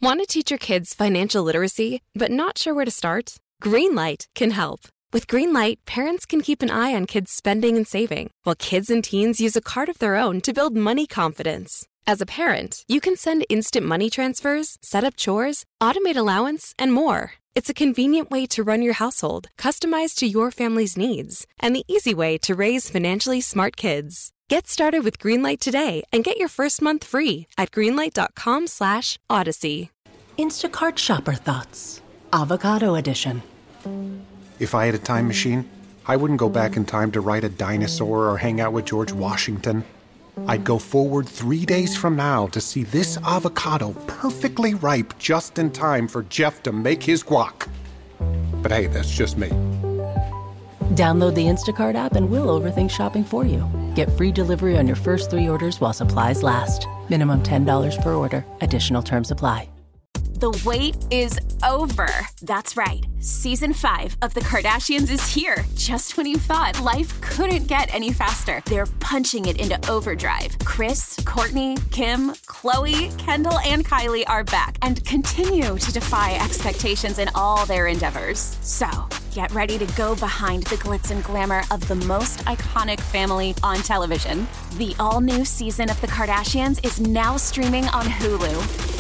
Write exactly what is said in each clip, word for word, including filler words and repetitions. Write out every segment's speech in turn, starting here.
Want to teach your kids financial literacy, but not sure where to start? Greenlight can help. With Greenlight, parents can keep an eye on kids' spending and saving, while kids and teens use a card of their own to build money confidence. As a parent, you can send instant money transfers, set up chores, automate allowance, and more. It's a convenient way to run your household, customized to your family's needs, and the easy way to raise financially smart kids. Get started with Greenlight today and get your first month free at greenlight.com slash odyssey. Instacart Shopper Thoughts, Avocado Edition. If I had a time machine, I wouldn't go back in time to ride a dinosaur or hang out with George Washington. I'd go forward three days from now to see this avocado perfectly ripe just in time for Jeff to make his guac. But hey, that's just me. Download the Instacart app and we'll overthink shopping for you. Get free delivery on your first three orders while supplies last. Minimum ten dollars per order. Additional terms apply. The wait is over. That's right. Season five of The Kardashians is here. Just when you thought life couldn't get any faster, they're punching it into overdrive. Kris, Kourtney, Kim, Khloe, Kendall, and Kylie are back and continue to defy expectations in all their endeavors. So, get ready to go behind the glitz and glamour of the most iconic family on television. The all-new season of The Kardashians is now streaming on Hulu.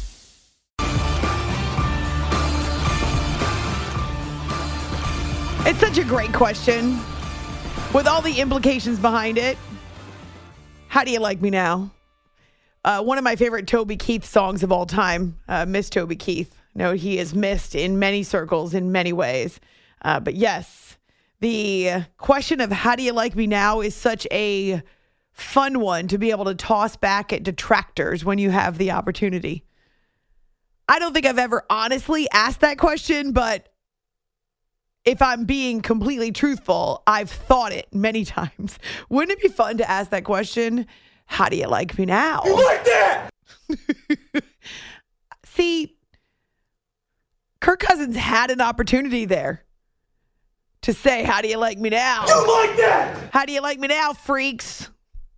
It's such a great question with all the implications behind it. How do you like me now? Uh, one of my favorite Toby Keith songs of all time, uh, Miss Toby Keith. No, he is missed in many circles in many ways. Uh, but yes, the question of how do you like me now is such a fun one to be able to toss back at detractors when you have the opportunity. I don't think I've ever honestly asked that question, but if I'm being completely truthful, I've thought it many times. Wouldn't it be fun to ask that question? How do you like me now? You like that? See, Kirk Cousins had an opportunity there to say, how do you like me now? You like that? How do you like me now, freaks?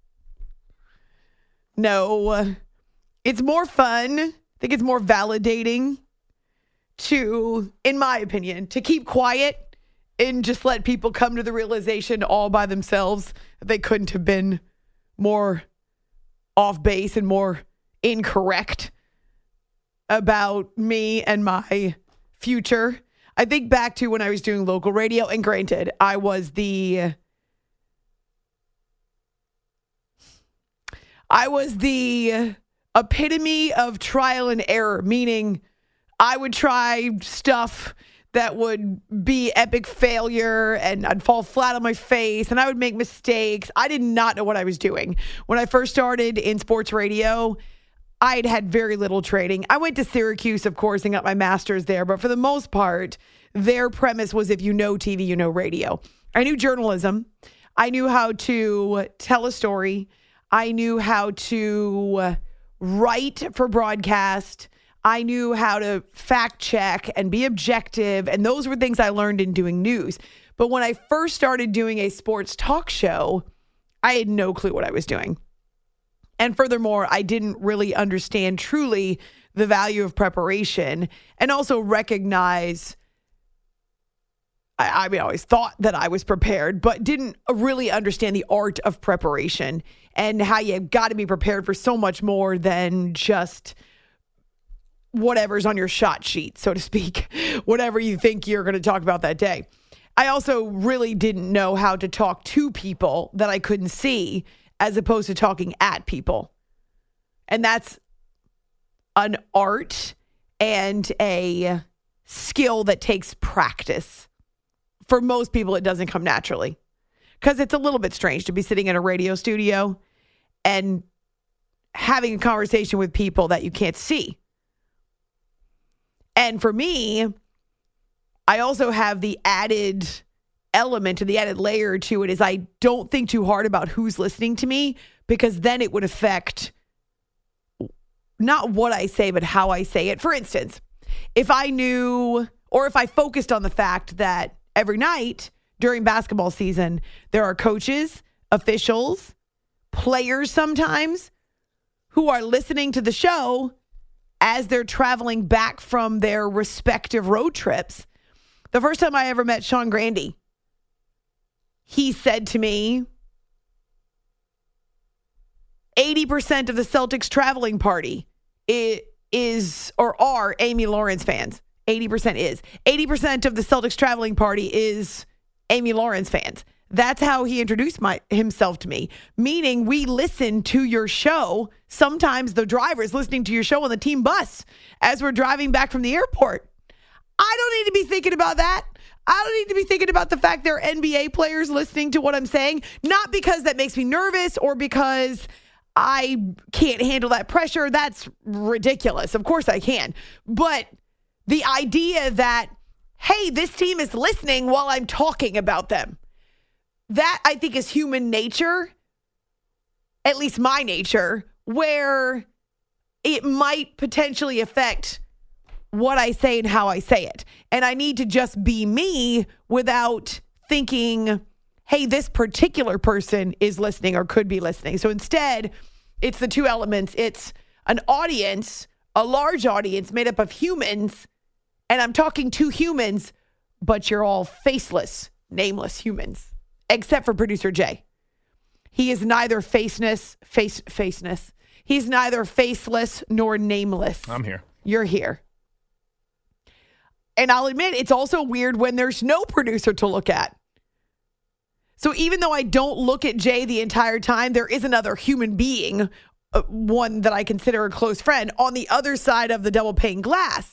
No, it's more fun. I think it's more validating to, in my opinion, to keep quiet and just let people come to the realization all by themselves that they couldn't have been more off base and more incorrect about me and my future. I think back to when I was doing local radio, and granted, I was the I was the epitome of trial and error, meaning I would try stuff that would be epic failure and I'd fall flat on my face and I would make mistakes. I did not know what I was doing. When I first started in sports radio, I'd had very little training. I went to Syracuse, of course, and got my master's there. But for the most part, their premise was if you know T V, you know radio. I knew journalism. I knew how to tell a story. I knew how to write for broadcast. I knew how to fact check and be objective. And those were things I learned in doing news. But when I first started doing a sports talk show, I had no clue what I was doing. And furthermore, I didn't really understand truly the value of preparation and also recognize, I, I mean, I always thought that I was prepared, but didn't really understand the art of preparation and how you've got to be prepared for so much more than just whatever's on your shot sheet, so to speak, whatever you think you're going to talk about that day. I also really didn't know how to talk to people that I couldn't see as opposed to talking at people. And that's an art and a skill that takes practice. For most people, it doesn't come naturally because it's a little bit strange to be sitting in a radio studio and having a conversation with people that you can't see. And for me, I also have the added element and the added layer to it is I don't think too hard about who's listening to me because then it would affect not what I say, but how I say it. For instance, if I knew or if I focused on the fact that every night during basketball season, there are coaches, officials, players sometimes who are listening to the show as they're traveling back from their respective road trips. The first time I ever met Sean Grande, he said to me, eighty percent of the Celtics traveling party is or are Amy Lawrence fans. eighty percent is. eighty percent of the Celtics traveling party is Amy Lawrence fans. That's how he introduced my, himself to me, meaning we listen to your show. Sometimes the driver's listening to your show on the team bus as we're driving back from the airport. I don't need to be thinking about that. I don't need to be thinking about the fact there are N B A players listening to what I'm saying, not because that makes me nervous or because I can't handle that pressure. That's ridiculous. Of course I can. But the idea that, hey, this team is listening while I'm talking about them, that I think is human nature, at least my nature, where it might potentially affect what I say and how I say it. And I need to just be me without thinking, hey, this particular person is listening or could be listening. So instead, it's the two elements. It's an audience, a large audience made up of humans, and I'm talking to humans, but you're all faceless, nameless humans. Except for producer Jay. He is neither faceness, face, faceness. He's neither faceless nor nameless. I'm here. You're here. And I'll admit, it's also weird when there's no producer to look at. So even though I don't look at Jay the entire time, there is another human being, uh, one that I consider a close friend, on the other side of the double pane glass.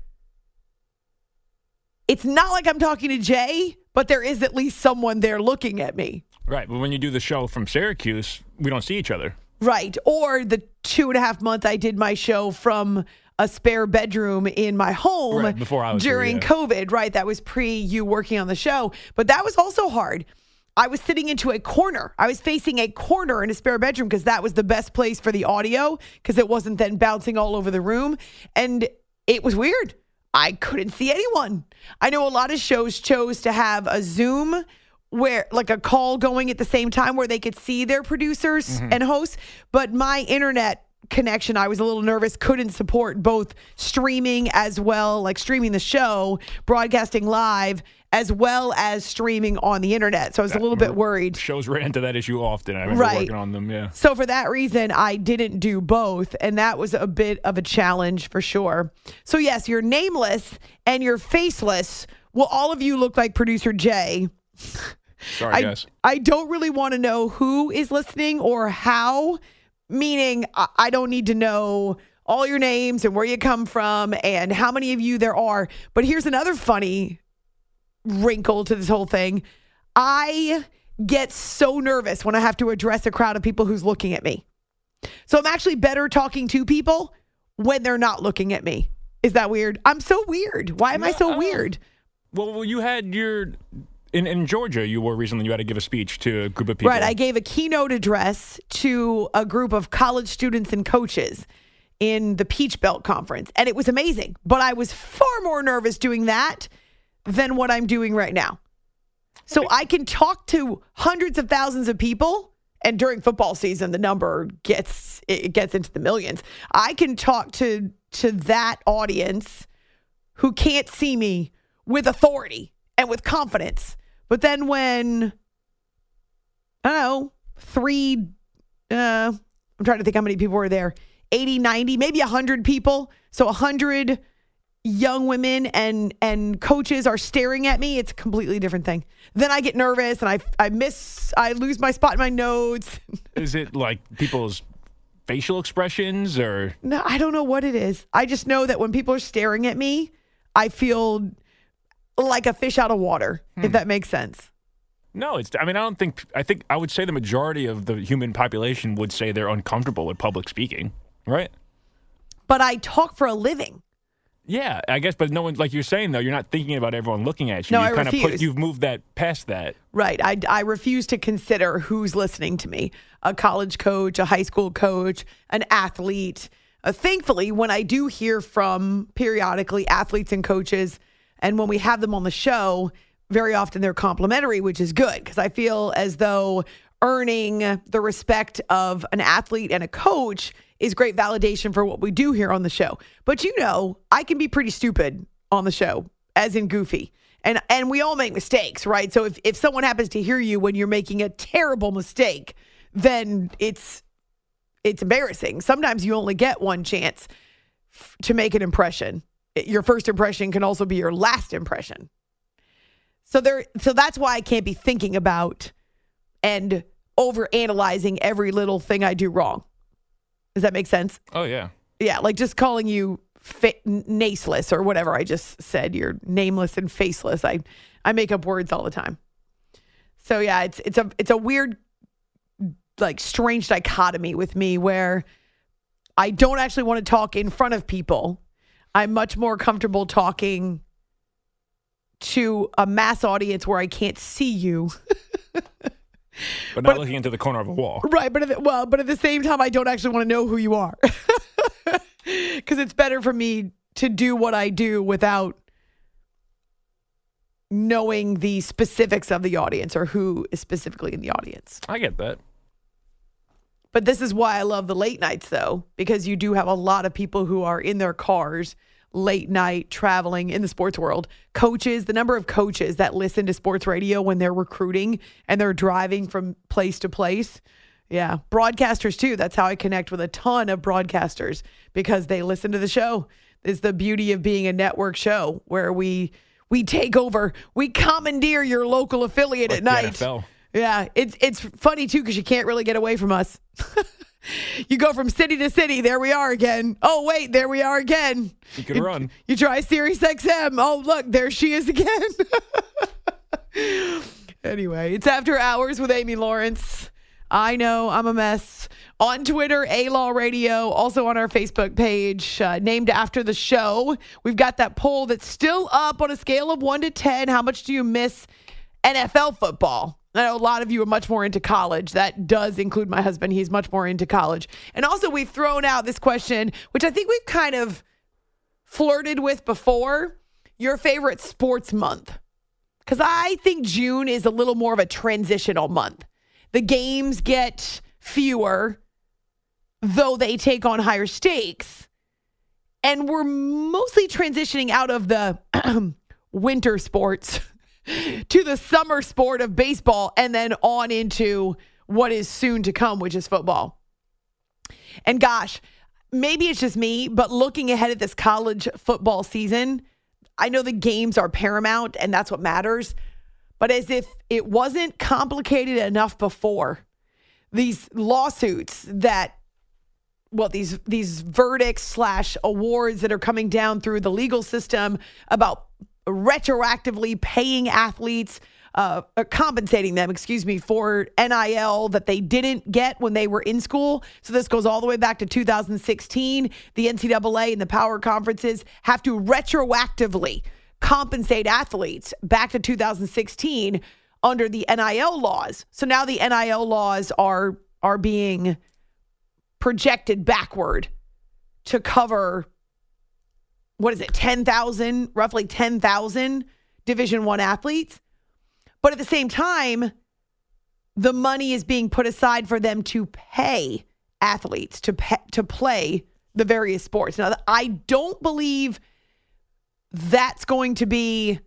It's not like I'm talking to Jay, but there is at least someone there looking at me. Right. But when you do the show from Syracuse, we don't see each other. Right. Or the two and a half months I did my show from a spare bedroom in my home right, before I was during here, yeah. COVID. Right. That was pre you working on the show. But that was also hard. I was sitting into a corner. I was facing a corner in a spare bedroom because that was the best place for the audio because it wasn't then bouncing all over the room. And it was weird. I couldn't see anyone. I know a lot of shows chose to have a Zoom where like a call going at the same time where they could see their producers mm-hmm. and hosts. But my internet connection, I was a little nervous, couldn't support both streaming as well, like streaming the show, broadcasting live, as well as streaming on the internet. So I was a little bit worried. Shows ran into that issue often. I remember right. working on them, yeah. So for that reason, I didn't do both, and that was a bit of a challenge for sure. So yes, you're nameless and you're faceless. Well, all of you look like producer Jay. Sorry, I, guys. I don't really want to know who is listening or how, meaning I, I don't need to know all your names and where you come from and how many of you there are. But here's another funny wrinkle to this whole thing. I get so nervous when I have to address a crowd of people who's looking at me. So I'm actually better talking to people when they're not looking at me. Is that weird? I'm so weird. Why am no, I so I weird? Well, you had your... In, in Georgia, you were recently, you had to give a speech to a group of people. Right. I gave a keynote address to a group of college students and coaches in the Peach Belt Conference. And it was amazing. But I was far more nervous doing that than what I'm doing right now. So I can talk to hundreds of thousands of people. And during football season, the number gets it gets into the millions. I can talk to to that audience who can't see me with authority and with confidence. But then when, I don't know, three, uh, I'm trying to think how many people were there, eighty, ninety, maybe one hundred people. So one hundred young women and and coaches are staring at me. It's a completely different thing. Then I get nervous and I, I miss, I lose my spot in my notes. Is it like people's facial expressions or? No, I don't know what it is. I just know that when people are staring at me, I feel like a fish out of water, hmm. if that makes sense. No, it's, I mean, I don't think, I think I would say the majority of the human population would say they're uncomfortable with public speaking, right? But I talk for a living. Yeah, I guess, but no one, like you're saying, though, you're not thinking about everyone looking at you. No, you've I kind refuse. Of put, you've moved that past that. Right. I, I refuse to consider who's listening to me. A college coach, a high school coach, an athlete. Uh, thankfully, when I do hear from periodically athletes and coaches, and when we have them on the show, very often they're complimentary, which is good because I feel as though earning the respect of an athlete and a coach is great validation for what we do here on the show. But you know, I can be pretty stupid on the show, as in goofy. And and we all make mistakes, right? So if, if someone happens to hear you when you're making a terrible mistake, then it's it's embarrassing. Sometimes you only get one chance f- to make an impression. Your first impression can also be your last impression. So there so that's why I can't be thinking about and over-analyzing every little thing I do wrong. Does that make sense? Oh, yeah. Yeah, like just calling you fa- naceless or whatever I just said. You're nameless and faceless. I, I make up words all the time. So yeah, it's it's a it's a weird, like strange dichotomy with me where I don't actually want to talk in front of people. I'm much more comfortable talking to a mass audience where I can't see you. But not But- looking into the corner of a wall. Right, but at the, well, but at the same time, I don't actually want to know who you are, because it's better for me to do what I do without knowing the specifics of the audience or who is specifically in the audience. I get that. But this is why I love the late nights, though, because you do have a lot of people who are in their cars late night traveling in the sports world. Coaches, the number of coaches that listen to sports radio when they're recruiting and they're driving from place to place. Yeah. Broadcasters too. That's how I connect with a ton of broadcasters, because they listen to the show. It's the beauty of being a network show where we we take over, we commandeer your local affiliate Like at the night. N F L. Yeah. It's it's funny too, because you can't really get away from us. You go from city to city. There we are again. Oh, wait, there we are again. You can run. You try Sirius X M. Oh, look, there she is again. Anyway, it's After Hours with Amy Lawrence. I know I'm a mess. On Twitter, A-Law Radio. Also on our Facebook page, uh, named after the show. We've got that poll that's still up on a scale of one to ten. How much do you miss N F L football? I know a lot of you are much more into college. That does include my husband. He's much more into college. And also, we've thrown out this question, which I think we've kind of flirted with before. Your favorite sports month? Because I think June is a little more of a transitional month. The games get fewer, though they take on higher stakes. And we're mostly transitioning out of the winter sports to the summer sport of baseball, and then on into what is soon to come, which is football. And gosh, maybe it's just me, but looking ahead at this college football season, I know the games are paramount and that's what matters, but as if it wasn't complicated enough before, these lawsuits that, well, these these verdicts slash awards that are coming down through the legal system about retroactively paying athletes, uh, compensating them, excuse me, for N I L that they didn't get when they were in school. So this goes all the way back to two thousand sixteen. The N C double A and the power conferences have to retroactively compensate athletes back to two thousand sixteen under the N I L laws. So now the N I L laws are are being projected backward to cover, what is it, ten thousand, roughly ten thousand Division One athletes. But at the same time, the money is being put aside for them to pay athletes to pay, to play the various sports. Now, I don't believe that's going to be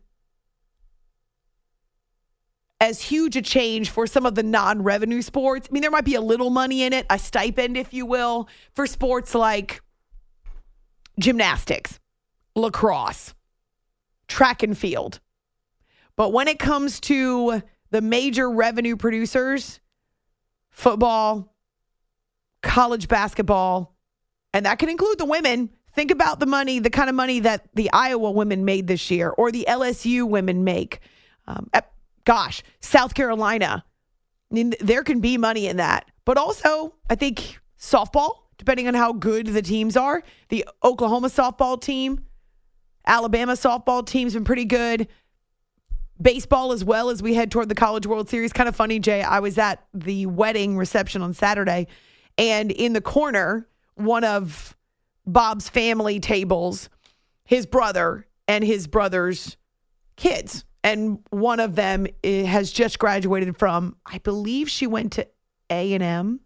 as huge a change for some of the non-revenue sports. I mean, there might be a little money in it, a stipend, if you will, for sports like gymnastics, lacrosse, track and field. But when it comes to the major revenue producers, football, college basketball, and that can include the women. Think about the money, the kind of money that the Iowa women made this year or the L S U women make. Um, at, gosh, South Carolina. I mean, there can be money in that. But also, I think softball, depending on how good the teams are. The Oklahoma softball team, Alabama softball team's been pretty good. Baseball as well as we head toward the College World Series. Kind of funny, Jay. I was at the wedding reception on Saturday, and in the corner, one of Bob's family tables, his brother and his brother's kids. And one of them has just graduated from, I believe she went to A and M.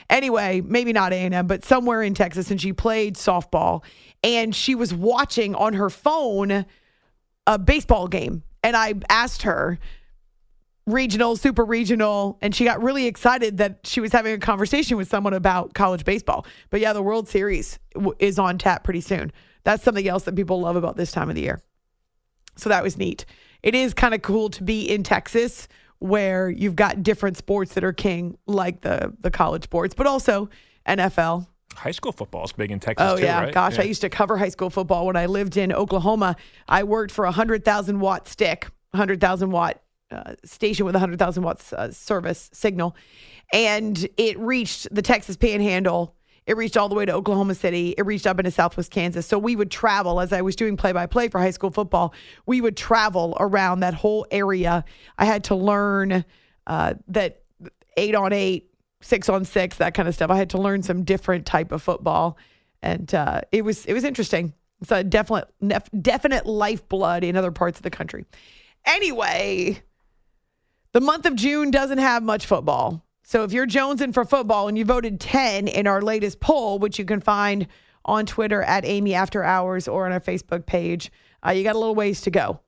Anyway, maybe not A and M, but somewhere in Texas, and she played softball. And she was watching on her phone a baseball game. And I asked her, regional, super regional, and she got really excited that she was having a conversation with someone about college baseball. But yeah, the World Series w- is on tap pretty soon. That's something else that people love about this time of the year. So that was neat. It is kind of cool to be in Texas where you've got different sports that are king, like the, the college sports, but also N F L. High school football is big in Texas, oh, too, yeah. right? Gosh, yeah. I used to cover high school football when I lived in Oklahoma. I worked for a one hundred thousand watt stick, one hundred thousand watt uh, station with a one hundred thousand watts uh, service signal. And it reached the Texas Panhandle. It reached all the way to Oklahoma City. It reached up into Southwest Kansas. So we would travel, as I was doing play-by-play for high school football, we would travel around that whole area. I had to learn uh, that eight on eight, six on six, that kind of stuff. I had to learn some different type of football. And uh, it was it was interesting. It's a definite, definite lifeblood in other parts of the country. Anyway, the month of June doesn't have much football. So if you're jonesing for football and you voted ten in our latest poll, which you can find on Twitter at Amy After Hours or on our Facebook page, uh, you got a little ways to go.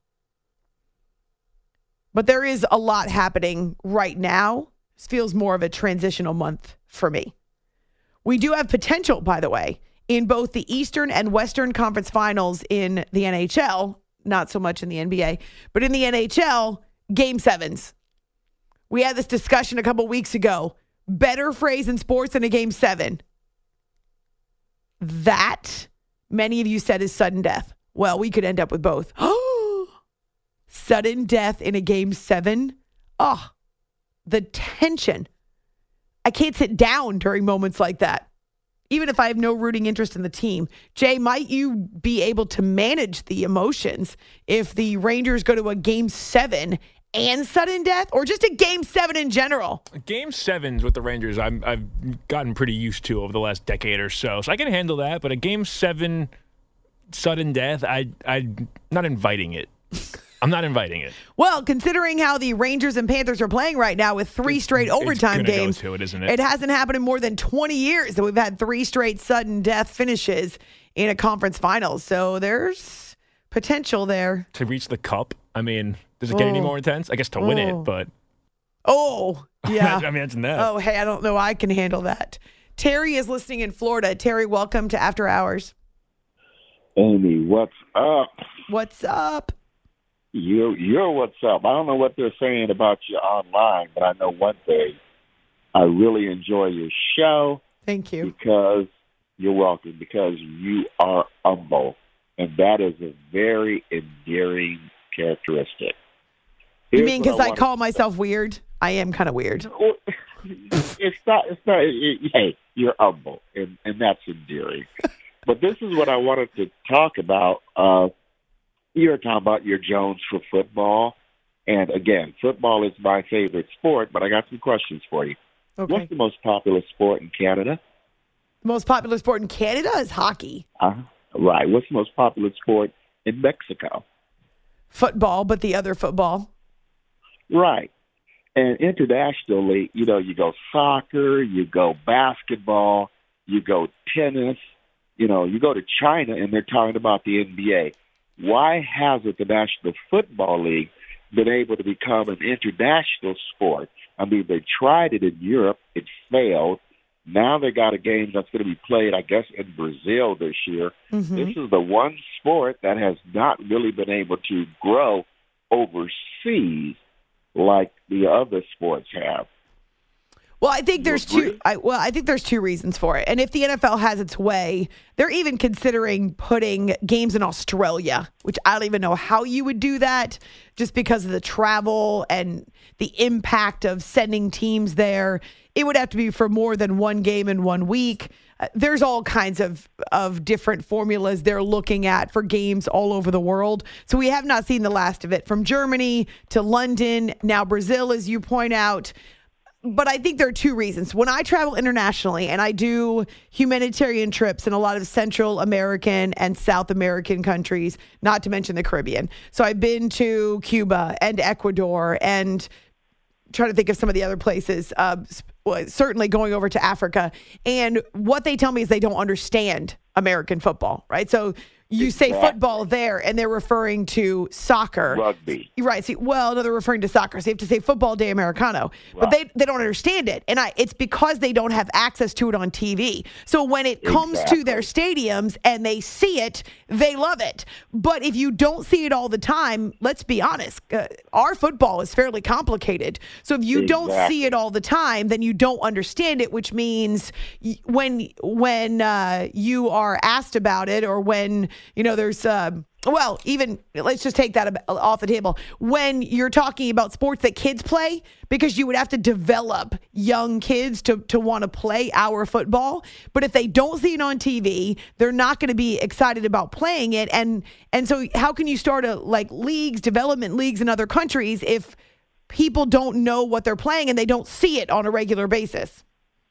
But there is a lot happening right now. This feels more of a transitional month for me. We do have potential, by the way, in both the Eastern and Western Conference Finals in the N H L, not so much in the N B A, but in the N H L, Game Sevens. We had this discussion a couple weeks ago. Better phrase in sports than a Game Seven. That, many of you said, is sudden death. Well, we could end up with both. Sudden death in a Game Seven. Oh, the tension. I can't sit down during moments like that, even if I have no rooting interest in the team. Jay, might you be able to manage the emotions if the Rangers go to a Game Seven and sudden death, or just a Game Seven in general? Game Sevens with the Rangers, I'm, I've gotten pretty used to over the last decade or so, so I can handle that. But a Game Seven sudden death, I, I'm not inviting it. I'm not inviting it. Well, considering how the Rangers and Panthers are playing right now with three straight overtime it's games, go to it, isn't it? It hasn't happened in more than twenty years that we've had three straight sudden death finishes in a conference finals. So there's potential there. To reach the cup, I mean, does it get oh. any more intense? I guess to win oh. it, but... Oh, yeah. I imagine that. Oh, hey, I don't know. I can handle that. Terry is listening in Florida. Terry, welcome to After Hours. Amy, what's up? What's up? You, you're what's up. I don't know what they're saying about you online, but I know one thing. I really enjoy your show. Thank you. Because you're welcome, because you are humble. And that is a very endearing characteristic. You Here's mean because I, I call to myself say. weird? I am kind of weird. It's not, it's not, it, hey, you're humble, and, and that's endearing. But this is what I wanted to talk about. Uh, you were talking about your Jones for football. And again, football is my favorite sport, but I got some questions for you. Okay. What's the most popular sport in Canada? The most popular sport in Canada is hockey. Uh-huh. Right. What's the most popular sport in Mexico? Football, but the other football. Right. And internationally, you know, you go soccer, you go basketball, you go tennis, you know, you go to China and they're talking about the N B A. Why hasn't the National Football League been able to become an international sport? I mean, they tried it in Europe. It failed. Now they got a game that's going to be played, I guess, in Brazil this year. Mm-hmm. This is the one sport that has not really been able to grow overseas like the other sports have. Well, I think there's two. I, well, I think there's two reasons for it. And if the N F L has its way, they're even considering putting games in Australia, which I don't even know how you would do that, just because of the travel and the impact of sending teams there. It would have to be for more than one game in one week. Uh, there's all kinds of, of different formulas they're looking at for games all over the world. So we have not seen the last of it. From Germany to London, now Brazil, as you point out. But I think there are two reasons. When I travel internationally and I do humanitarian trips in a lot of Central American and South American countries, not to mention the Caribbean. So I've been to Cuba and Ecuador and trying to think of some of the other places, uh, certainly going over to Africa. And what they tell me is they don't understand American football, right? So you say Exactly. football there, and they're referring to soccer. Rugby. Right. See, well, no, they're referring to soccer. So you have to say football de Americano. But Right. they, they don't understand it. And I, it's because they don't have access to it on T V. So when it comes Exactly. to their stadiums and they see it, they love it. But if you don't see it all the time, let's be honest, uh, our football is fairly complicated. So if you don't Exactly. see it all the time, then you don't understand it, which means y- when when uh, you are asked about it, or when, you know, there's, uh, well, even let's just take that ab- off the table. When you're talking about sports that kids play, because you would have to develop young kids to, to want to play our football. But if they don't see it on T V, they're not going to be excited about playing it. And and so how can you start a like leagues, development leagues in other countries if people don't know what they're playing and they don't see it on a regular basis?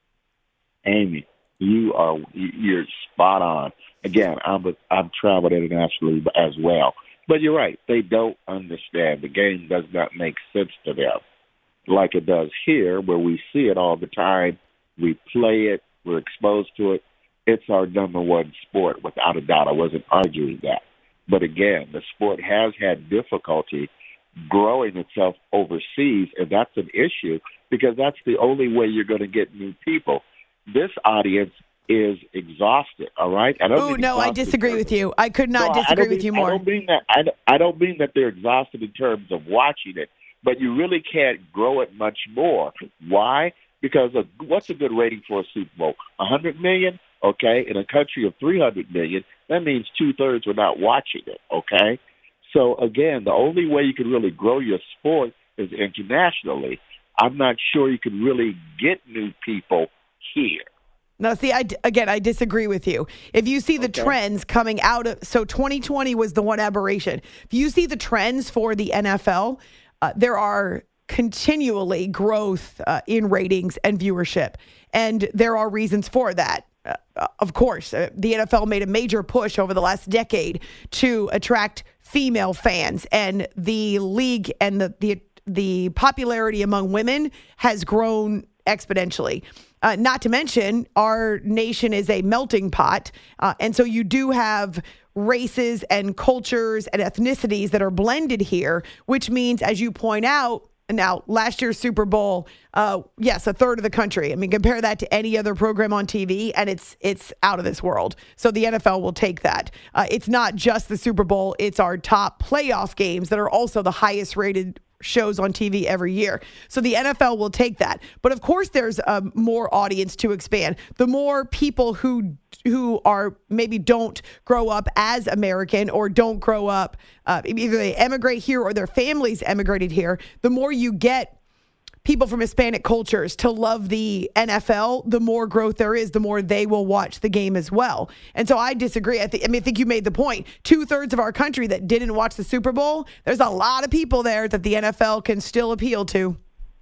Amy, you are you're spot on. Again, I'm a, I've traveled internationally as well, but you're right. They don't understand. The game does not make sense to them like it does here, where we see it all the time. We play it. We're exposed to it. It's our number one sport, without a doubt. I wasn't arguing that. But again, the sport has had difficulty growing itself overseas, and that's an issue because that's the only way you're going to get new people. This audience is exhausted, all right? I don't Oh, mean no, I exhausted disagree in with terms you. I could not No, I don't disagree with mean- you I more. don't mean that. I don't, I don't mean that they're exhausted in terms of watching it, but you really can't grow it much more. Why? Because of, what's a good rating for a Super Bowl? one hundred million, okay? In a country of three hundred million, that means two-thirds are not watching it, okay? So, again, the only way you can really grow your sport is internationally. I'm not sure you can really get new people here. No, see, I, again, I disagree with you. If you see the Okay. trends coming out of, so twenty twenty was the one aberration. If you see the trends for the N F L, uh, there are continually growth uh, in ratings and viewership. And there are reasons for that. Uh, of course, uh, the N F L made a major push over the last decade to attract female fans, and the league and the the, the popularity among women has grown exponentially. Uh, not to mention, our nation is a melting pot. Uh, and so you do have races and cultures and ethnicities that are blended here, which means, as you point out, now, last year's Super Bowl, uh, yes, a third of the country. I mean, compare that to any other program on T V, and it's it's out of this world. So the N F L will take that. Uh, it's not just the Super Bowl. It's our top playoff games that are also the highest rated shows on T V every year. So the N F L will take that. But of course, there's um, more audience to expand. The more people who who are maybe don't grow up as American or don't grow up, uh, either they emigrate here or their families emigrated here, the more you get people from Hispanic cultures to love the N F L, the more growth there is, the more they will watch the game as well. And so I disagree. I, th- I mean, I think you made the point. Two thirds of our country that didn't watch the Super Bowl, there's a lot of people there that the N F L can still appeal to.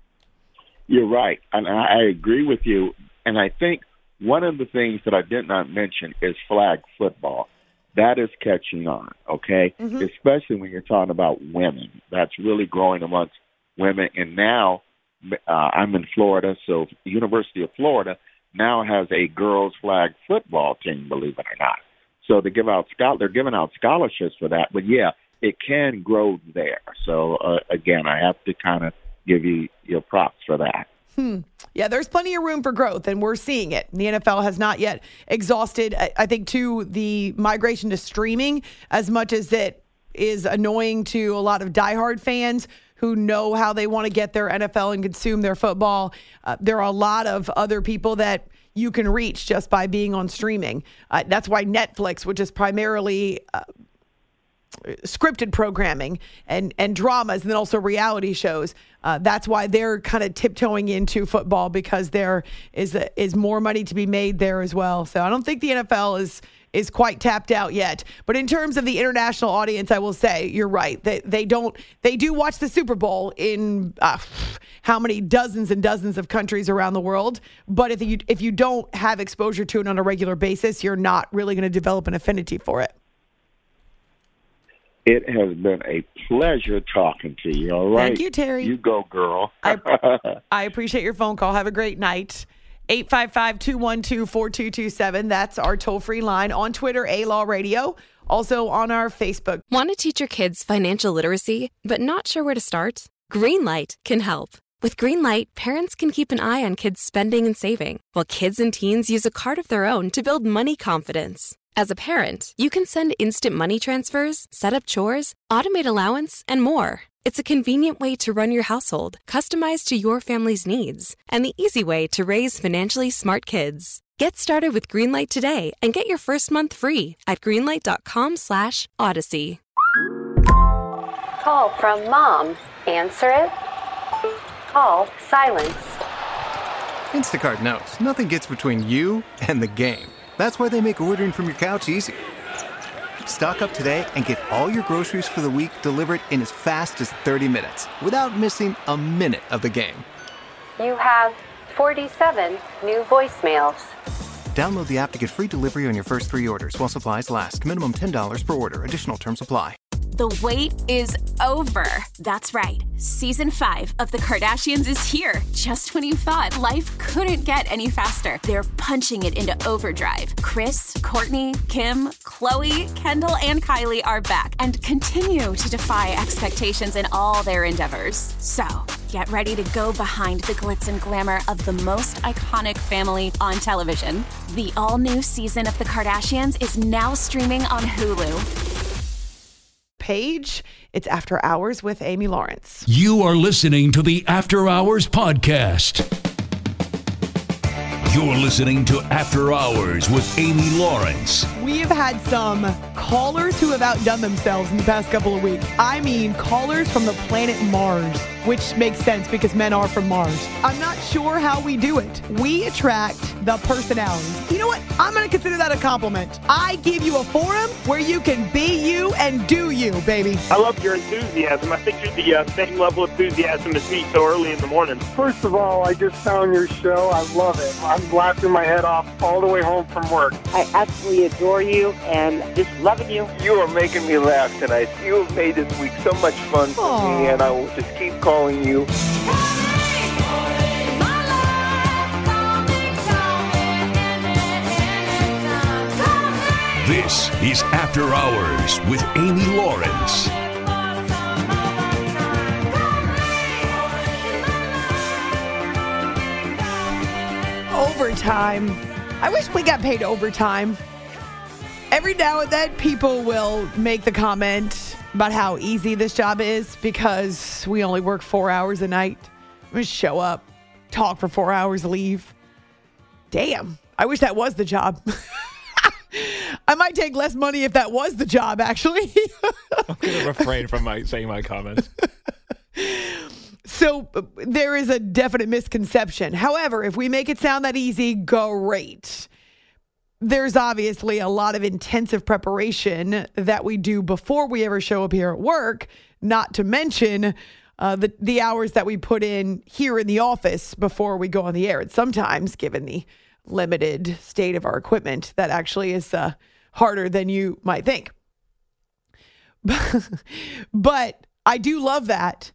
You're right, and I I agree with you. And I think one of the things that I did not mention is flag football. That is catching on, okay? Mm-hmm. Especially when you're talking about women. That's really growing amongst women. And now uh, I'm in Florida, so the University of Florida now has a girls flag football team, believe it or not. So they give out they're giving out scholarships for that. But, yeah, it can grow there. So, uh, again, I have to kind of give you your props for that. Hmm. Yeah, there's plenty of room for growth, and we're seeing it. The N F L has not yet exhausted, I, I think, to the migration to streaming as much as it is annoying to a lot of diehard fans who know how they want to get their N F L and consume their football. Uh, there are a lot of other people that you can reach just by being on streaming. Uh, that's why Netflix, which is primarily uh, scripted programming and, and dramas, and then also reality shows. Uh, that's why they're kind of tiptoeing into football, because there is a, is more money to be made there as well. So I don't think the N F L is is quite tapped out yet. But in terms of the international audience, I will say you're right. They they don't they do watch the Super Bowl in uh, how many dozens and dozens of countries around the world. But if you if you don't have exposure to it on a regular basis, you're not really going to develop an affinity for it. It has been a pleasure talking to you, all right? Thank you, Terry. You go, girl. I, I appreciate your phone call. Have a great night. eight five five, two one two, four two two seven. That's our toll-free line. On Twitter, A-Law Radio. Also on our Facebook. Want to teach your kids financial literacy, but not sure where to start? Greenlight can help. With Greenlight, parents can keep an eye on kids' spending and saving, while kids and teens use a card of their own to build money confidence. As a parent, you can send instant money transfers, set up chores, automate allowance, and more. It's a convenient way to run your household, customized to your family's needs, and the easy way to raise financially smart kids. Get started with Greenlight today and get your first month free at greenlight.com slash odyssey. Call from mom. Answer it. Call silenced. Instacart knows nothing gets between you and the game. That's why they make ordering from your couch easy. Stock up today and get all your groceries for the week delivered in as fast as thirty minutes without missing a minute of the game. You have forty-seven new voicemails. Download the app to get free delivery on your first three orders while supplies last. Minimum ten dollars per order. Additional terms apply. The wait is over. That's right. Season five of The Kardashians is here. Just when you thought life couldn't get any faster, they're punching it into overdrive. Kris, Kourtney, Kim, Khloe, Kendall, and Kylie are back and continue to defy expectations in all their endeavors. So, get ready to go behind the glitz and glamour of the most iconic family on television. The all-new season of The Kardashians is now streaming on Hulu. Page. It's After Hours with Amy Lawrence. You are listening to the After Hours podcast. You're listening to After Hours with Amy Lawrence. We have had some callers who have outdone themselves in the past couple of weeks. I mean, callers from the planet Mars, which makes sense because men are from Mars. I'm not sure how we do it. We attract the personalities. You know what? I'm going to consider that a compliment. I give you a forum where you can be you and do you, baby. I love your enthusiasm. I think you're the uh, same level of enthusiasm as me so early in the morning. First of all, I just found your show. I love it. I'm laughing my head off all the way home from work. I absolutely adore you and just loving you. You are making me laugh tonight. You have made this week so much fun for Aww. me, and I will just keep calling you. This is After Hours with Amy Lawrence. Overtime. I wish we got paid overtime. Every now and then people will make the comment about how easy this job is because we only work four hours a night. We just show up, talk for four hours, leave. Damn. I wish that was the job. I might take less money if that was the job, actually. I'm going to refrain from my, saying my comments. So uh, there is a definite misconception. However, if we make it sound that easy, great. There's obviously a lot of intensive preparation that we do before we ever show up here at work, not to mention uh, the, the hours that we put in here in the office before we go on the air. And sometimes, given the limited state of our equipment, that actually is uh, harder than you might think. But I do love that.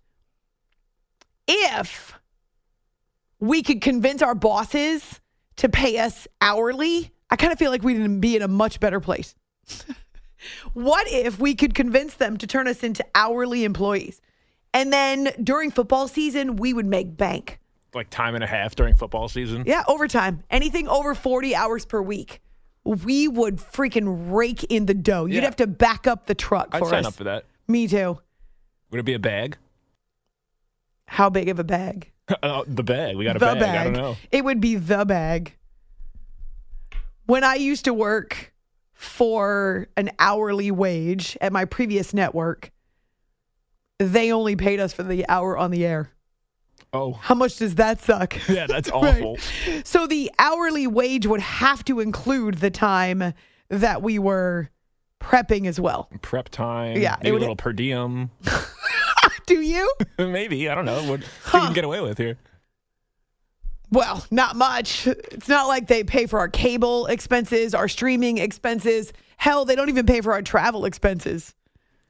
If we could convince our bosses to pay us hourly, I kind of feel like we'd be in a much better place. What if we could convince them to turn us into hourly employees? And then during football season, we would make bank. Like time and a half during football season? Yeah, overtime. Anything over forty hours per week. We would freaking rake in the dough. You'd yeah. have to back up the truck I'd for us. I'd sign up for that. Me too. Would it be a bag? How big of a bag? Uh, the bag. We got a the bag. bag. I don't know. It would be the bag. When I used to work for an hourly wage at my previous network, they only paid us for the hour on the air. Oh. How much does that suck? Yeah, that's awful. Right. So the hourly wage would have to include the time that we were prepping as well. Prep time. Yeah. Maybe it would, a little per diem. Do you? Maybe. I don't know. What huh. we can get away with here? Well, not much. It's not like they pay for our cable expenses, our streaming expenses. Hell, they don't even pay for our travel expenses.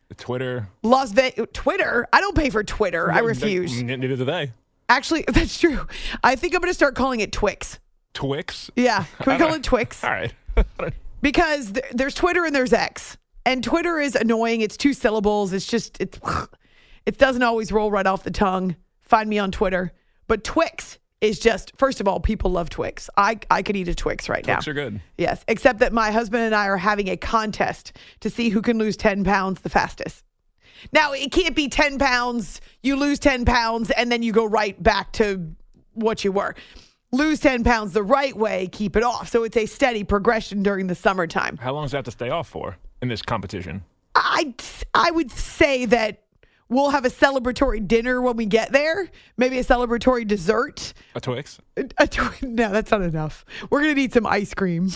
Twitter. Las Vegas. Twitter? I don't pay for Twitter. I refuse. Neither do they. Actually, that's true. I think I'm going to start calling it Twix. Twix? Yeah. Can we call it Twix? All right. Because th- there's Twitter and there's X. And Twitter is annoying. It's two syllables. It's just, it's, it doesn't always roll right off the tongue. Find me on Twitter. But Twix is just, first of all, people love Twix. I, I could eat a Twix right now. Twix are good. Yes. Except that my husband and I are having a contest to see who can lose ten pounds the fastest. Now, it can't be ten pounds, you lose ten pounds, and then you go right back to what you were. Lose ten pounds the right way, keep it off. So it's a steady progression during the summertime. How long does that have to stay off for in this competition? I, I would say that we'll have a celebratory dinner when we get there. Maybe a celebratory dessert. A Twix? A, a tw- no, that's not enough. We're going to need some ice cream.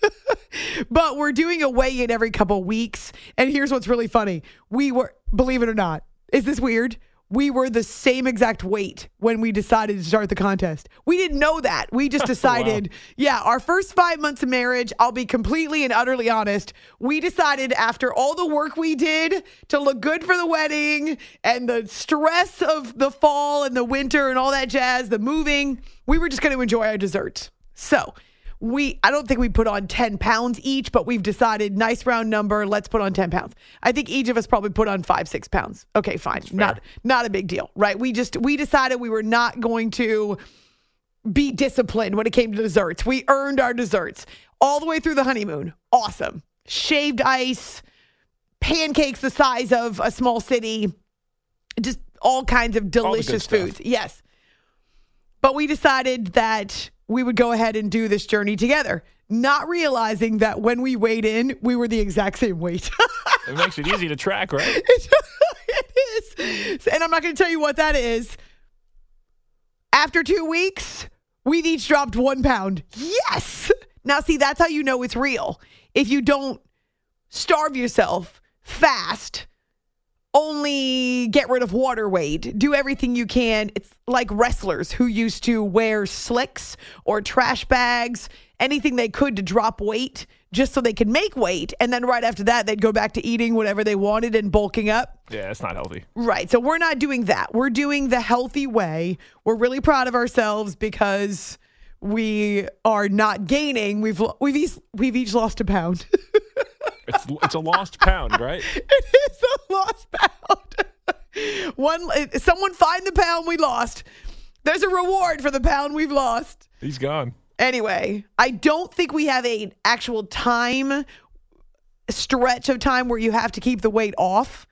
But we're doing a weigh-in every couple weeks. And here's what's really funny. We were, believe it or not, is this weird? We were the same exact weight when we decided to start the contest. We didn't know that. We just decided, wow. yeah, our first five months of marriage, I'll be completely and utterly honest, we decided after all the work we did to look good for the wedding and the stress of the fall and the winter and all that jazz, the moving, we were just going to enjoy our desserts. So we, I don't think we put on ten pounds each, but we've decided nice round number. Let's put on ten pounds. I think each of us probably put on five, six pounds. Okay, fine. Not, not a big deal, right? We just, we decided we were not going to be disciplined when it came to desserts. We earned our desserts all the way through the honeymoon. Awesome. Shaved ice, pancakes the size of a small city, just all kinds of delicious foods. Yes. But we decided that we would go ahead and do this journey together, not realizing that when we weighed in, we were the exact same weight. It makes it easy to track, right? It, it is. And I'm not going to tell you what that is. After two weeks, we've each dropped one pound. Yes. Now, see, that's how you know it's real. If you don't starve yourself fast, only get rid of water weight, do everything you can. It's like wrestlers who used to wear slicks or trash bags, anything they could to drop weight just so they could make weight. And then right after that, they'd go back to eating whatever they wanted and bulking up. Yeah, it's not healthy. Right. So we're not doing that. We're doing the healthy way. We're really proud of ourselves because we are not gaining. We've we've each, we've each lost a pound. It's it's a lost pound, right? It is a lost pound. One, someone find the pound we lost. There's a reward for the pound we've lost. He's gone. Anyway, I don't think we have an actual time stretch of time where you have to keep the weight off.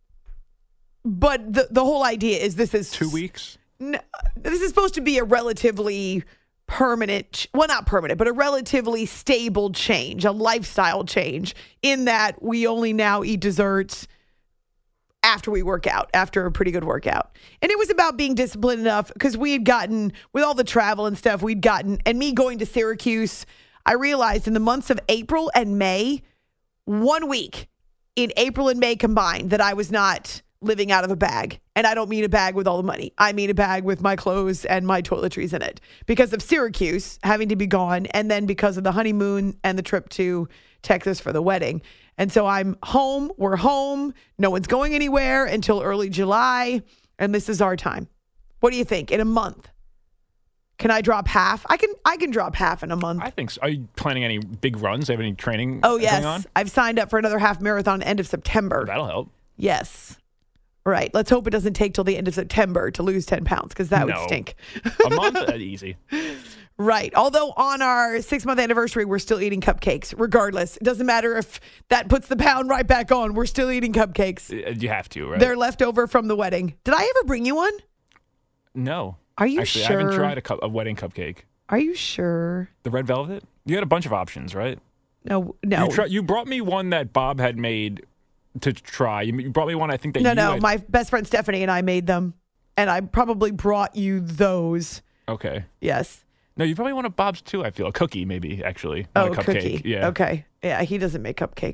But the the whole idea is this is two weeks. N- this is supposed to be a relatively permanent, well, not permanent, but a relatively stable change, a lifestyle change in that we only now eat desserts after we work out, after a pretty good workout. And it was about being disciplined enough because we had gotten, with all the travel and stuff, we'd gotten, and me going to Syracuse, I realized in the months of April and May, one week in April and May combined, that I was not living out of a bag. And I don't mean a bag with all the money. I mean a bag with my clothes and my toiletries in it because of Syracuse having to be gone. And then because of the honeymoon and the trip to Texas for the wedding. And so I'm home. We're home. No one's going anywhere until early July. And this is our time. What do you think? In a month, can I drop half? I can I can drop half in a month. I think so. Are you planning any big runs? Have any training oh, going yes. on? I've signed up for another half marathon end of September. That'll help. Yes. Right. Let's hope it doesn't take till the end of September to lose ten pounds because that no. would stink. A month? uh, easy. Right. Although on our six-month anniversary, we're still eating cupcakes regardless. It doesn't matter if that puts the pound right back on. We're still eating cupcakes. You have to, right? They're left over from the wedding. Did I ever bring you one? No. Are you Actually, sure? I haven't tried a, cup, a wedding cupcake. Are you sure? The red velvet? You had a bunch of options, right? No. No. You, try, you brought me one that Bob had made to try. You brought me one I think that no, you No, no. had... My best friend Stephanie and I made them. And I probably brought you those. Okay. Yes. No, you probably wanted Bob's too, I feel. A cookie, maybe, actually. Not oh, a cupcake. Cookie. Yeah. Okay. Yeah, he doesn't make cupcakes.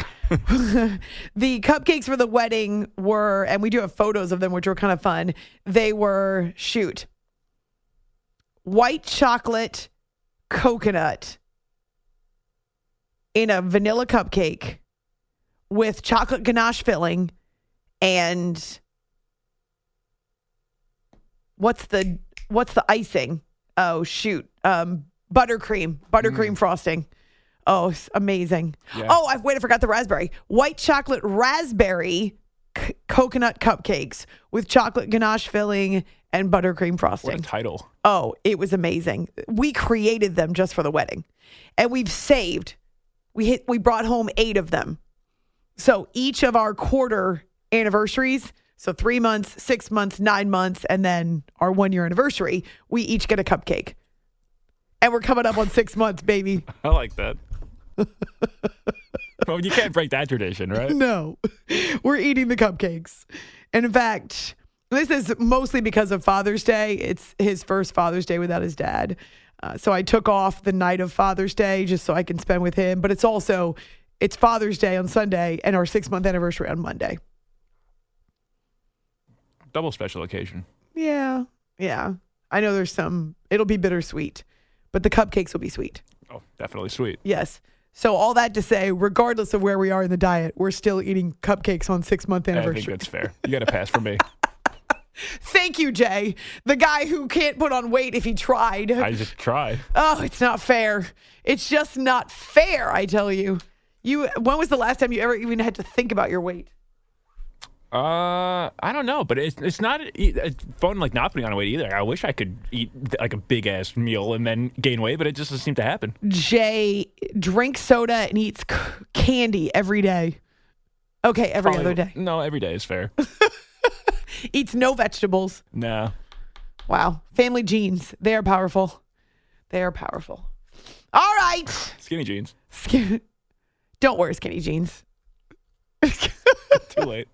The cupcakes for the wedding were, and we do have photos of them, which were kind of fun. They were, shoot, white chocolate coconut in a vanilla cupcake with chocolate ganache filling and what's the what's the icing? Oh shoot, um, buttercream, buttercream mm. frosting. Oh, it's amazing. Yeah. Oh, I wait, I forgot the raspberry. White chocolate raspberry c- coconut cupcakes with chocolate ganache filling and buttercream frosting. What a title. Oh, it was amazing. We created them just for the wedding. And we've saved. We hit we brought home eight of them. So each of our quarter anniversaries, so three months, six months, nine months, and then our one year anniversary, we each get a cupcake. And we're coming up on six months, baby. I like that. Well, you can't break that tradition, right? No. We're eating the cupcakes. And in fact, this is mostly because of Father's Day. It's his first Father's Day without his dad. Uh, so I took off the night of Father's Day just so I can spend with him. But it's also, it's Father's Day on Sunday and our six-month anniversary on Monday. Double special occasion. Yeah. Yeah. I know there's some, it'll be bittersweet. But the cupcakes will be sweet. Oh, definitely sweet. Yes. So all that to say, regardless of where we are in the diet, we're still eating cupcakes on six-month anniversary. I think that's fair. You got to pass for me. Thank you, Jay. The guy who can't put on weight if he tried. I just try. Oh, it's not fair. It's just not fair, I tell you. You. When was the last time you ever even had to think about your weight? Uh, I don't know, but it's it's not it's fun like not putting on weight either. I wish I could eat like a big ass meal and then gain weight, but it just doesn't seem to happen. Jay drinks soda and eats c- candy every day. Okay, every Probably, other day. No, every day is fair. Eats no vegetables. No. Wow, family genes. They are powerful. They are powerful. All right. Skinny jeans. Skin- Don't wear skinny jeans. Too late.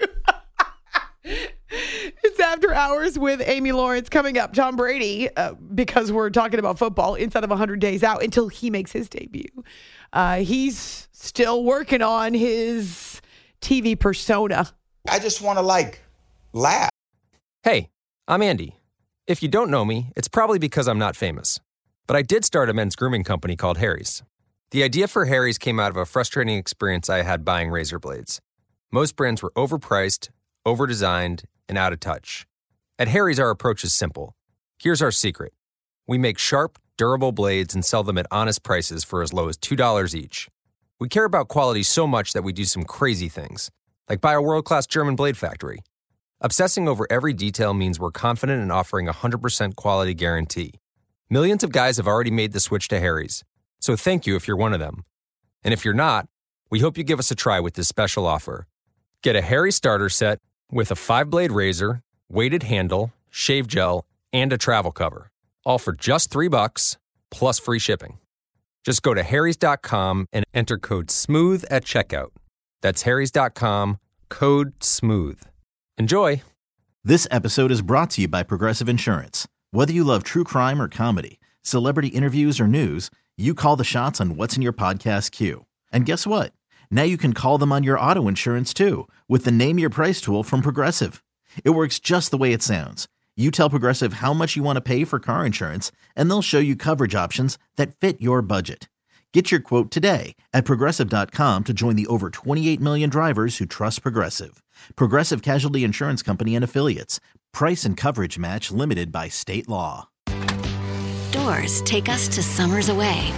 It's After Hours with Amy Lawrence. Coming up, Tom Brady, uh, because we're talking about football, inside of one hundred days out until he makes his debut. Uh, he's still working on his T V persona. I just want to, like, laugh. Hey, I'm Andy. If you don't know me, it's probably because I'm not famous. But I did start a men's grooming company called Harry's. The idea for Harry's came out of a frustrating experience I had buying razor blades. Most brands were overpriced, overdesigned, and out of touch. At Harry's, our approach is simple. Here's our secret. We make sharp, durable blades and sell them at honest prices for as low as two dollars each. We care about quality so much that we do some crazy things, like buy a world-class German blade factory. Obsessing over every detail means we're confident in offering a one hundred percent quality guarantee. Millions of guys have already made the switch to Harry's, so thank you if you're one of them. And if you're not, we hope you give us a try with this special offer. Get a Harry starter set with a five-blade razor, weighted handle, shave gel, and a travel cover. All for just three bucks, plus free shipping. Just go to harrys dot com and enter code SMOOTH at checkout. That's harrys dot com, code SMOOTH. Enjoy! This episode is brought to you by Progressive Insurance. Whether you love true crime or comedy, celebrity interviews or news, you call the shots on what's in your podcast queue. And guess what? Now you can call them on your auto insurance too with the Name Your Price tool from Progressive. It works just the way it sounds. You tell Progressive how much you want to pay for car insurance, and they'll show you coverage options that fit your budget. Get your quote today at Progressive dot com to join the over twenty-eight million drivers who trust Progressive. Progressive Casualty Insurance Company and Affiliates. Price and coverage match limited by state law. Doors take us to summers away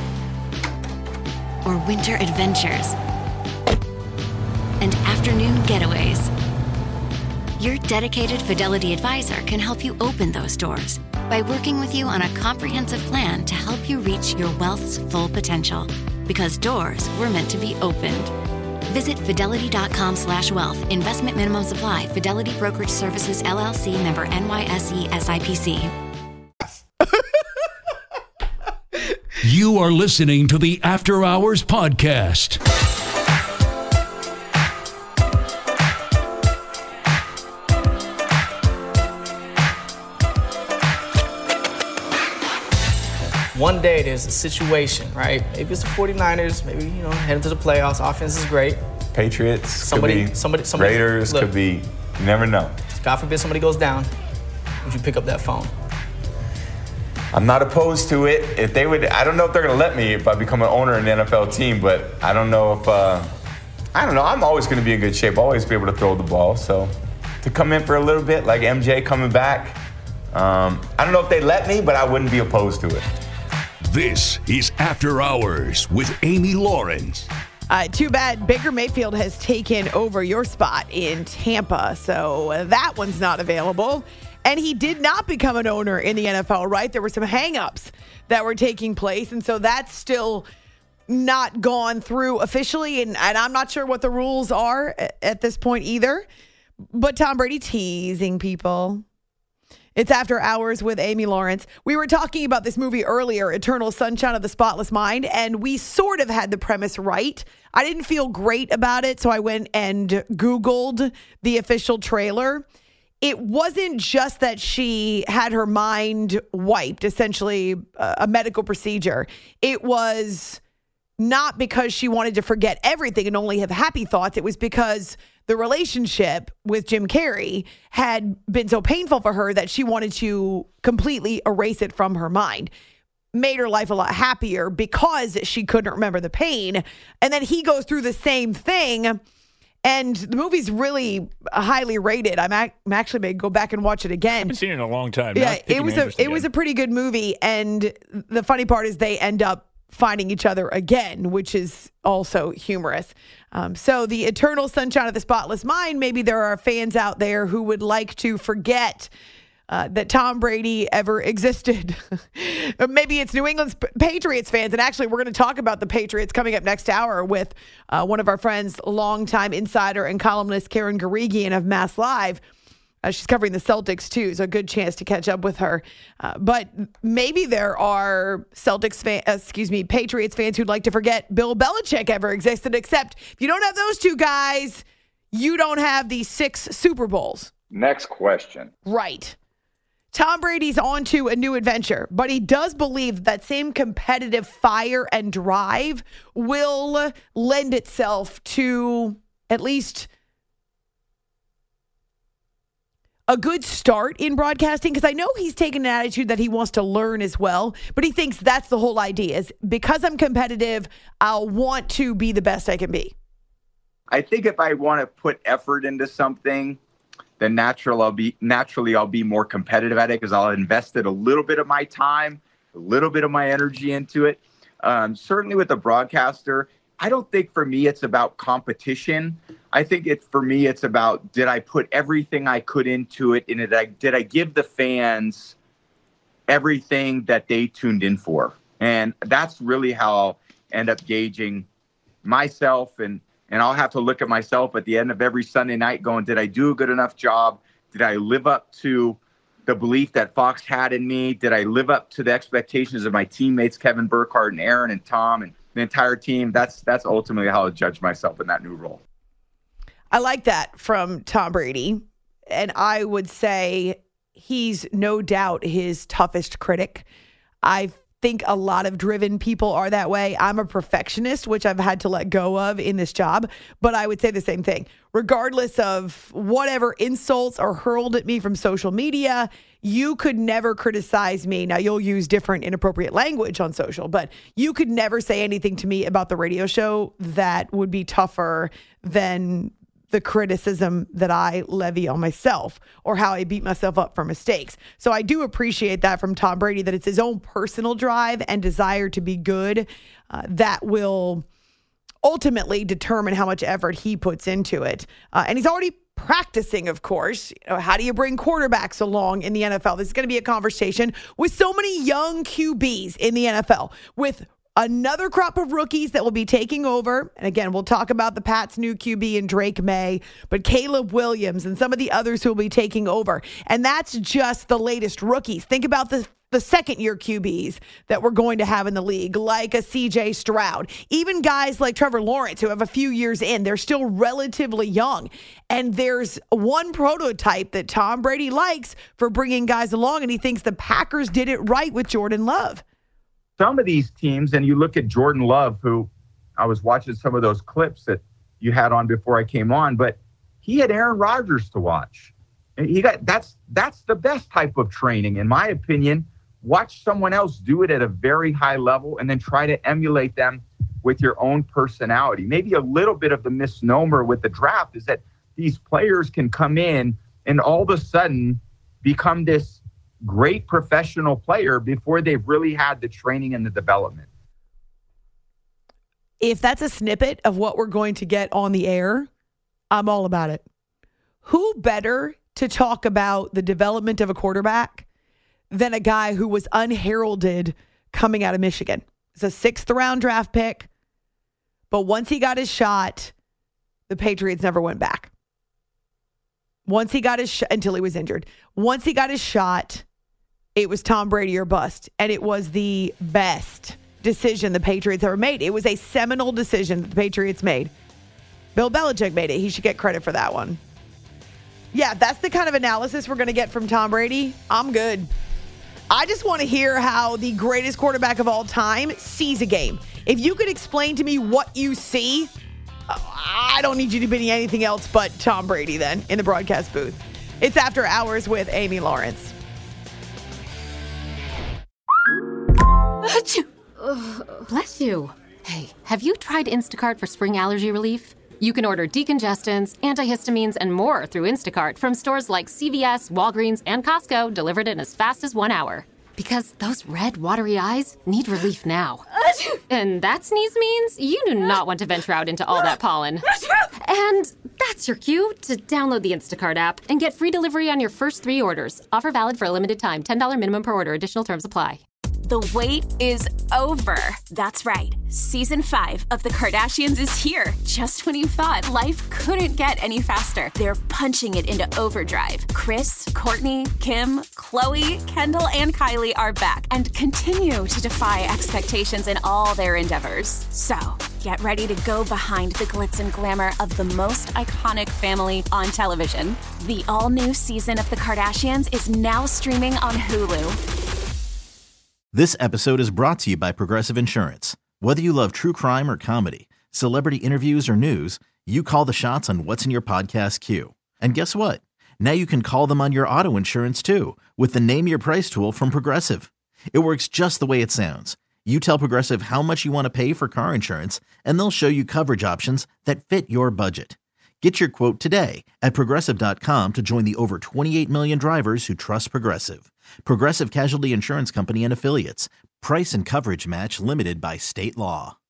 or winter adventures and afternoon getaways. Your dedicated Fidelity advisor can help you open those doors by working with you on a comprehensive plan to help you reach your wealth's full potential. Because doors were meant to be opened. Visit fidelity.com slash wealth. Investment minimum supply. Fidelity Brokerage Services, L L C, member N Y S E S I P C. You are listening to the After Hours Podcast. One day there's a situation, right? Maybe it's the forty-niners, maybe, you know, heading to the playoffs. Offense is great. Patriots, somebody, could be somebody, somebody, Raiders, look, could be, you never know. God forbid somebody goes down. Would you pick up that phone? I'm not opposed to it. If they would, I don't know if they're going to let me if I become an owner in the N F L team, but I don't know if uh, I don't know. I'm always going to be in good shape. Always be able to throw the ball. So to come in for a little bit, like M J coming back, um, I don't know if they let me, but I wouldn't be opposed to it. This is After Hours with Amy Lawrence. Uh, too bad Baker Mayfield has taken over your spot in Tampa, so that one's not available. And he did not become an owner in the N F L, right? There were some hang-ups that were taking place, and so that's still not gone through officially, and, and I'm not sure what the rules are at, at this point either. But Tom Brady teasing people. It's After Hours with Amy Lawrence. We were talking about this movie earlier, Eternal Sunshine of the Spotless Mind, and we sort of had the premise right. I didn't feel great about it, so I went and Googled the official trailer. It wasn't just that she had her mind wiped, essentially a medical procedure. It was not because she wanted to forget everything and only have happy thoughts. It was because the relationship with Jim Carrey had been so painful for her that she wanted to completely erase it from her mind. Made her life a lot happier because she couldn't remember the pain. And then he goes through the same thing. And the movie's really highly rated. I'm, ac- I'm actually going to go back and watch it again. I haven't seen it in a long time. Yeah, it was a it again. was a pretty good movie. And the funny part is they end up finding each other again, which is also humorous. Um, so the Eternal Sunshine of the Spotless Mind, maybe there are fans out there who would like to forget uh, that Tom Brady ever existed. Maybe it's New England's Patriots fans. And actually, we're going to talk about the Patriots coming up next hour with uh, one of our friends, longtime insider and columnist Karen Guregian of Mass Live. Uh, she's covering the Celtics, too, so a good chance to catch up with her. Uh, but maybe there are Celtics fan, uh, excuse me, Patriots fans who'd like to forget Bill Belichick ever existed, except if you don't have those two guys, you don't have the six Super Bowls. Next question. Right. Tom Brady's on to a new adventure, but he does believe that same competitive fire and drive will lend itself to at least a good start in broadcasting, because I know he's taken an attitude that he wants to learn as well, but he thinks that's the whole idea is because I'm competitive, I'll want to be the best I can be. I think if I want to put effort into something, then natural I'll be naturally I'll be more competitive at it because I'll invest a little bit of my time, a little bit of my energy into it. Um, certainly with a broadcaster, I don't think for me it's about competition. I think it for me it's about did I put everything I could into it, and did I did I give the fans everything that they tuned in for? And that's really how I'll end up gauging myself, and and I'll have to look at myself at the end of every Sunday night going, did I do a good enough job? Did I live up to the belief that Fox had in me? Did I live up to the expectations of my teammates, Kevin Burkhardt and Aaron and Tom and the entire team? That's that's ultimately how I judge myself in that new role. I like that from Tom Brady. And I would say he's no doubt his toughest critic. I think a lot of driven people are that way. I'm a perfectionist, which I've had to let go of in this job. But I would say the same thing. Regardless of whatever insults are hurled at me from social media, you could never criticize me. Now, you'll use different inappropriate language on social, but you could never say anything to me about the radio show that would be tougher than the criticism that I levy on myself or how I beat myself up for mistakes. So I do appreciate that from Tom Brady, that it's his own personal drive and desire to be good uh, that will ultimately determine how much effort he puts into it. Uh, and he's already practicing, of course. You know, how do you bring quarterbacks along in the N F L? This is going to be a conversation with so many young Q Bs in the N F L, with another crop of rookies that will be taking over. And again, we'll talk about the Pats' new Q B and Drake May, but Caleb Williams and some of the others who will be taking over. And that's just the latest rookies. Think about the the second-year Q Bs that we're going to have in the league, like a C J Stroud. Even guys like Trevor Lawrence, who have a few years in, they're still relatively young. And there's one prototype that Tom Brady likes for bringing guys along, and he thinks the Packers did it right with Jordan Love. Some of these teams, and you look at Jordan Love, who I was watching some of those clips that you had on before I came on, but he had Aaron Rodgers to watch. And he got that's that's the best type of training, in my opinion. Watch someone else do it at a very high level and then try to emulate them with your own personality. Maybe a little bit of the misnomer with the draft is that these players can come in and all of a sudden become this great professional player before they've really had the training and the development. If that's a snippet of what we're going to get on the air, I'm all about it. Who better to talk about the development of a quarterback than a guy who was unheralded coming out of Michigan? It's a sixth round draft pick, but once he got his shot, the Patriots never went back. Once he got his shot, until he was injured. Once he got his shot, it was Tom Brady or bust, and it was the best decision the Patriots ever made. It was a seminal decision that the Patriots made. Bill Belichick made it. He should get credit for that one. Yeah, that's the kind of analysis we're going to get from Tom Brady. I'm good. I just want to hear how the greatest quarterback of all time sees a game. If you could explain to me what you see, I don't need you to be anything else but Tom Brady then in the broadcast booth. It's After Hours with Amy Lawrence. Bless you. Hey, have you tried Instacart for spring allergy relief? You can order decongestants, antihistamines, and more through Instacart from stores like C V S, Walgreens, and Costco, delivered in as fast as one hour. Because those red, watery eyes need relief now. And that sneeze means you do not want to venture out into all that pollen. And that's your cue to download the Instacart app and get free delivery on your first three orders. Offer valid for a limited time. ten dollars minimum per order. Additional terms apply. The wait is over. That's right. Season five of The Kardashians is here. Just when you thought life couldn't get any faster, they're punching it into overdrive. Kris, Kourtney, Kim, Khloe, Kendall, and Kylie are back and continue to defy expectations in all their endeavors. So get ready to go behind the glitz and glamour of the most iconic family on television. The all-new season of The Kardashians is now streaming on Hulu. This episode is brought to you by Progressive Insurance. Whether you love true crime or comedy, celebrity interviews or news, you call the shots on what's in your podcast queue. And guess what? Now you can call them on your auto insurance too with the Name Your Price tool from Progressive. It works just the way it sounds. You tell Progressive how much you want to pay for car insurance, and they'll show you coverage options that fit your budget. Get your quote today at Progressive dot com to join the over twenty-eight million drivers who trust Progressive. Progressive Casualty Insurance Company and Affiliates. Price and coverage match limited by state law.